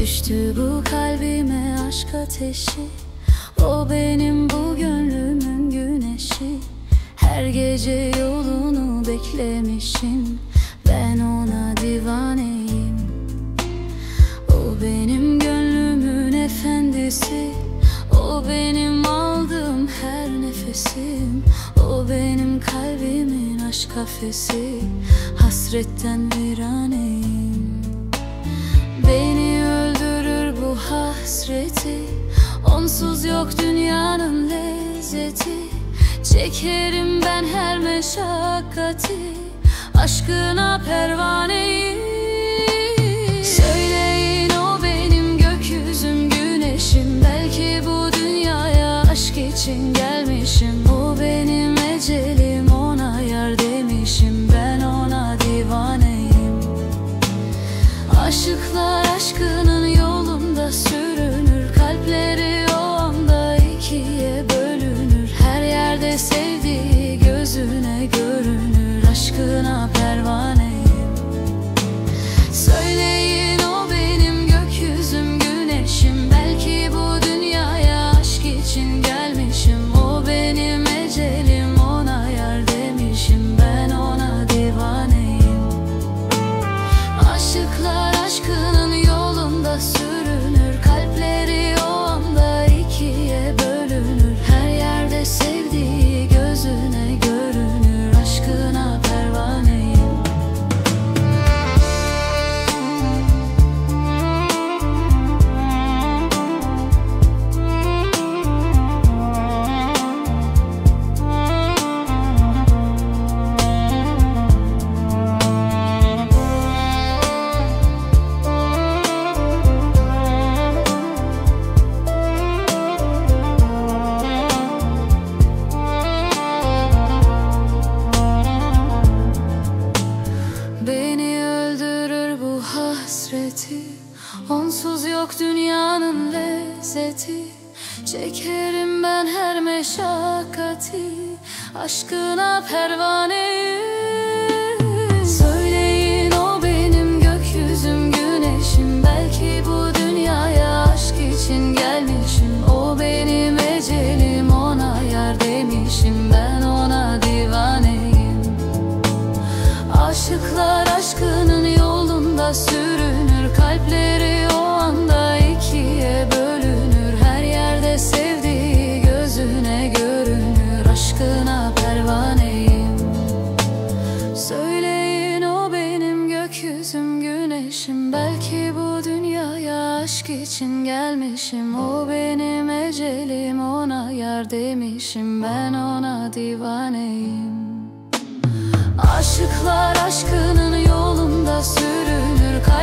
Düştü bu kalbime aşk ateşi. O benim bu gönlümün güneşi. Her gece yolunu beklemişim. Ben ona divaneyim. O benim gönlümün efendisi. O benim aldığım her nefesim. O benim kalbimin aşk kafesi. Hasretten viraneyim. Beni öldürür bu hasreti. Onsuz yok dünyanın lezzeti. Çekerim ben her meşakkati. Aşkına pervaneyim. Söyleyin o benim gökyüzüm güneşim. Belki bu dünyaya aşk için gelmişim. O benim ecelim, ona yar demişim. Ben ona divaneyim. Aşıklar aşkının yolunda sürünür. Kalpleri o anda ikiye bölünür. Her yerde sevdiği gözüne görünür. Aşkına pervaneyim. Söyleyin o benim gökyüzüm güneşim. Belki bu dünyaya aşk için gelmişim. O benim ecelim, ona yar demişim. Ben ona divaneyim. Aşıklar aşkının yolunda sürünür. Kalpleri o anda ikiye bölünür. Her yerde sevdiği gözüne görünür. Aşkına pervaneyim. Beni öldürür bu hasreti. Onsuz yok dünyanın lezzeti. Çekerim ben her meşakkati. Aşkına pervaneyim. Söyleyin o benim gökyüzüm güneşim. Belki bu dünyaya aşk için gelmişim. O benim ecelim, ona yar demişim. Ben ona divaneyim. Aşıklar aşkının yolunda sürünür. Kalpleri o anda ikiye bölünür. Her yerde sevdiği gözüne görünür. Aşkına pervaneyim. Söyleyin o benim gökyüzüm güneşim. Belki bu dünyaya aşk için gelmişim. O benim ecelim, ona yar demişim. Ben ona divaneyim. Aşıklar aşkının yolunda sürünür.